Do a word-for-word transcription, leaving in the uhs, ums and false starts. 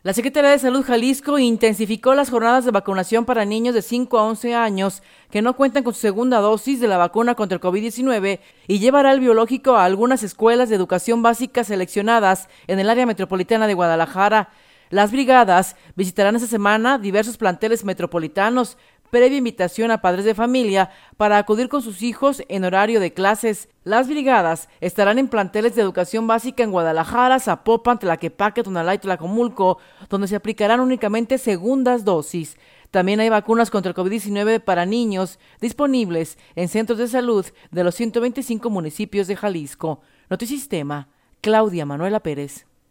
La Secretaría de Salud Jalisco intensificó las jornadas de vacunación para niños de cinco a once años que no cuentan con su segunda dosis de la vacuna contra el COVID diecinueve y llevará el biológico a algunas escuelas de educación básica seleccionadas en el área metropolitana de Guadalajara. Las brigadas visitarán esta semana diversos planteles metropolitanos, previa invitación a padres de familia para acudir con sus hijos en horario de clases. Las brigadas estarán en planteles de educación básica en Guadalajara, Zapopan, Tlaquepaque, Tonalá y Tlacomulco, donde se aplicarán únicamente segundas dosis. También hay vacunas contra el COVID diecinueve para niños disponibles en centros de salud de los ciento veinticinco municipios de Jalisco. Notisistema, Claudia Manuela Pérez.